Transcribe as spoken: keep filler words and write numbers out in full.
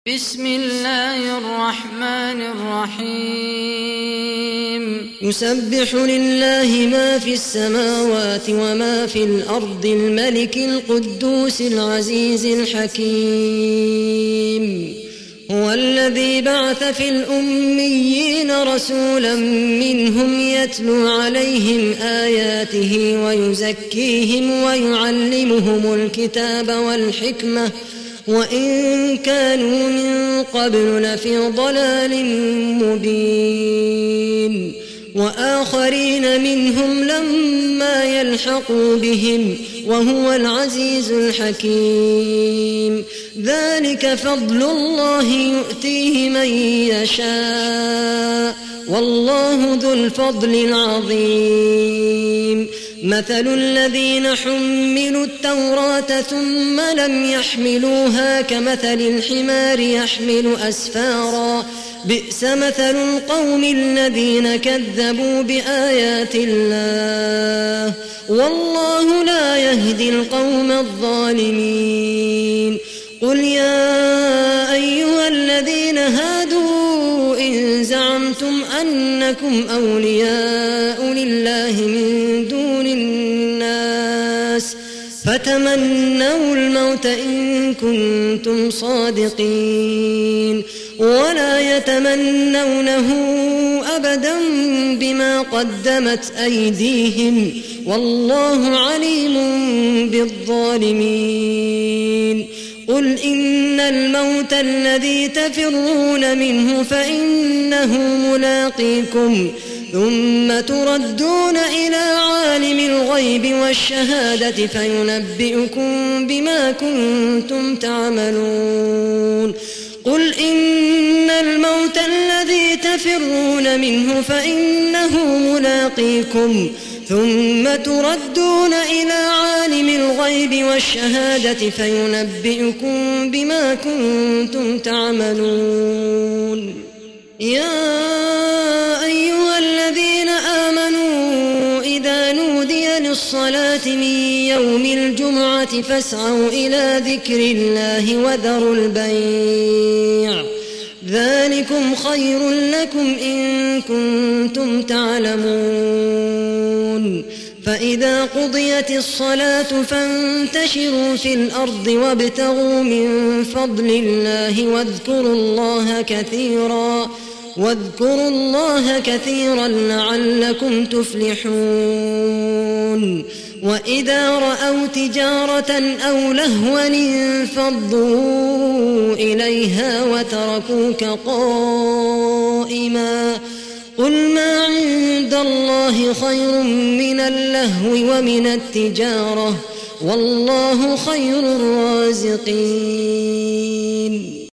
بسم الله الرحمن الرحيم يسبح لله ما في السماوات وما في الأرض الملك القدوس العزيز الحكيم هو الذي بعث في الأميين رسولا منهم يتلو عليهم آياته ويزكيهم ويعلمهم الكتاب والحكمة وإن كانوا من قبل لفي ضلال مبين وآخرين منهم لما يلحقوا بهم وهو العزيز الحكيم ذلك فضل الله يؤتيه من يشاء والله ذو الفضل العظيم مثل الذين حملوا التوراة ثم لم يحملوها كمثل الحمار يحمل أسفارا بئس مثل القوم الذين كذبوا بآيات الله والله لا يهدي القوم الظالمين قل يا أيها الذين هادوا إن زعمتم أنكم أولياء لله من دون الناس فتمنوا الموت إن كنتم صادقين ولا يتمنونه أبدا بما قدمت أيديهم والله عليم بالظالمين قل إن الموت الذي تفرون منه فإنه ملاقيكم ثم تردون إلى عالم الغيب والشهادة فينبئكم بما كنتم تعملون قل إن الموت الذي تفرون منه فإنه ملاقيكم ثم تردون إلى عالم الغيب والشهادة فينبئكم بما كنتم تعملون يا أيها الذين آمنوا إذا نودي للصلاة من يوم الجمعة فاسعوا إلى ذكر الله وذروا البيع ذلكم خير لكم إن كنتم تعلمون فإذا قضيت الصلاة فانتشروا في الأرض وابتغوا من فضل الله واذكروا الله كثيرا واذكروا الله كثيرا لعلكم تفلحون وإذا رأوا تجارة أو لهوا انفضوا إليها وتركوك قائما قل ما عند الله خير من اللهو ومن التجارة والله خير الرازقين